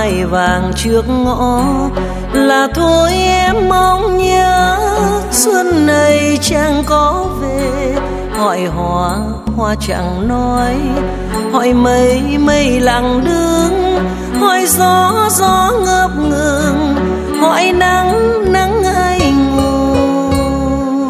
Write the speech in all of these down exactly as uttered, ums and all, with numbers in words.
mai vàng trước ngõ là thôi em mong nhớ xuân này chẳng có về. Hỏi hoa hoa chẳng nói, hỏi mây mây lặng đứng, hỏi gió gió ngập ngừng, hỏi nắng nắng ai ngủ.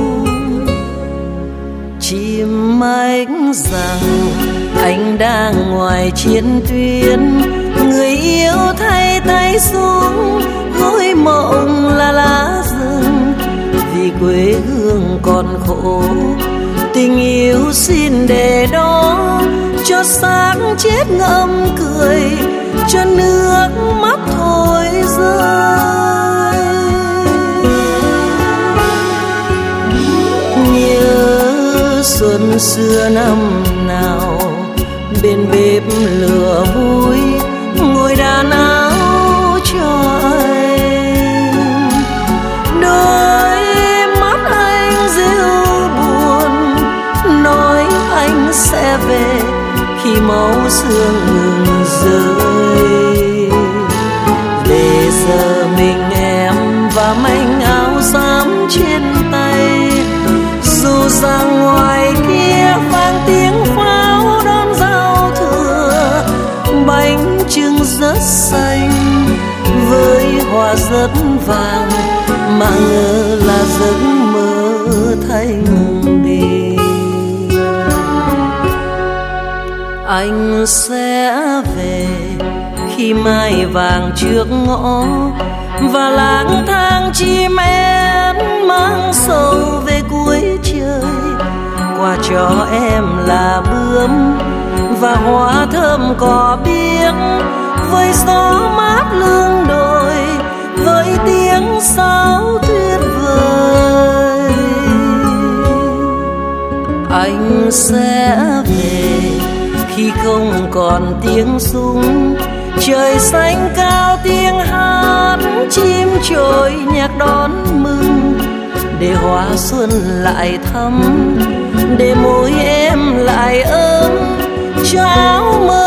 Chim mách rằng anh đang ngoài chiến tuyến, người yêu thay tay xuống gối mộng là lá rừng. Vì quê hương còn khổ, tình yêu xin để đó cho sáng chết ngậm cười, cho nước mắt thôi rơi. Nhớ xuân xưa năm nào bên bếp lửa vui, ngồi đàn áo cho anh. Đôi mắt anh dịu buồn, nói anh sẽ về khi máu sương ngừng rơi. Để giờ mình em và manh áo xám trên tay, dù rằng ngoài kia vang tiếng pháo đón giao thừa. Bánh chưng rất xanh với hoa rất vàng, mà ngờ là giấc mơ thanh bình. Anh sẽ về khi mai vàng trước ngõ, và lang thang chim én mang sầu về cuối trời. Quà cho em là bướm và hoa thơm cỏ biếc, với gió mát lưng đồi, với tiếng sáo tuyệt vời. Anh sẽ về khi không còn tiếng súng, trời xanh cao tiếng hát chim trồi nhạc đón mừng. Để hoa xuân lại thắm, để môi em lại ấm, cho áo mơ